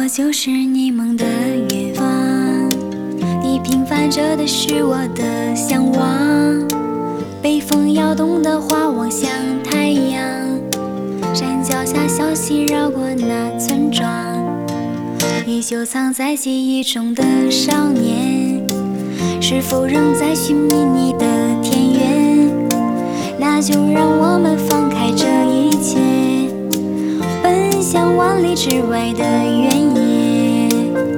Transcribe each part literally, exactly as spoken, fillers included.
我就是你梦的远方，你平凡着的是我的向往。被风摇动的花望向太阳，山脚下小溪绕过那村庄，依旧藏在记忆中的少年，是否仍在寻觅你的田园？那就让我们放开这一切，奔向万里之外的原野。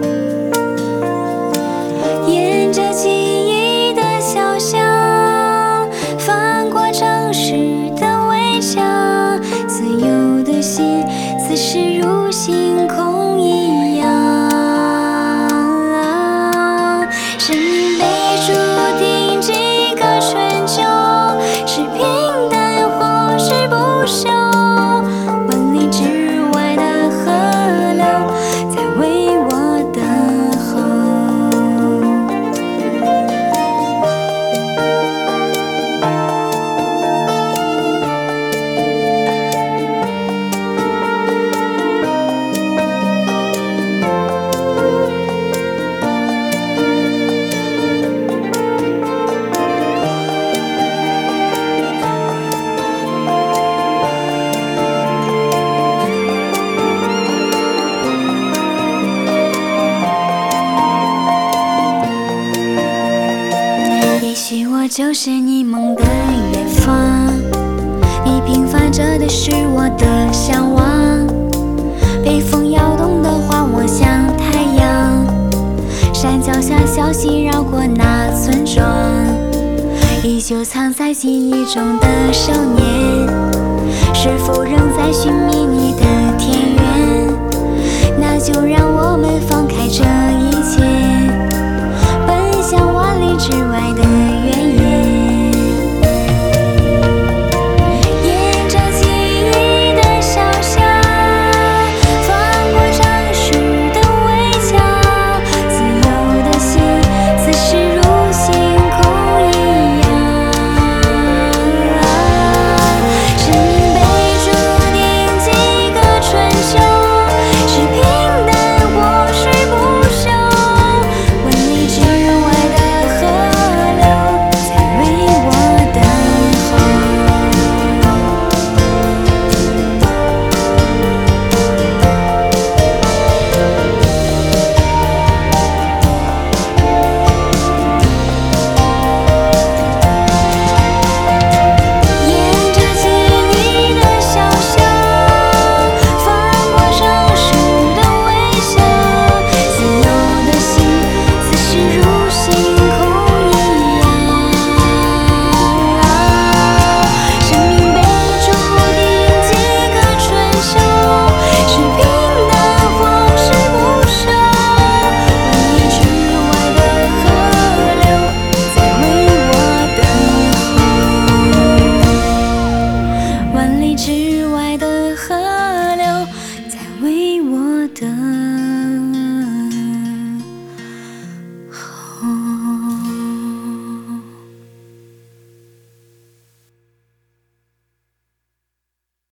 沿着记忆的小巷，翻过城市的围墙，自由的心此时如星空一样。生命被注定几个春秋，是平淡或是不朽，万里之外的河流在为我等候。也许我就是你梦的远方，你平凡着的是我的向往。被风摇动的花望向太阳，山脚下小溪绕过那村庄，依旧藏在记忆中的少年，是否仍在寻觅你的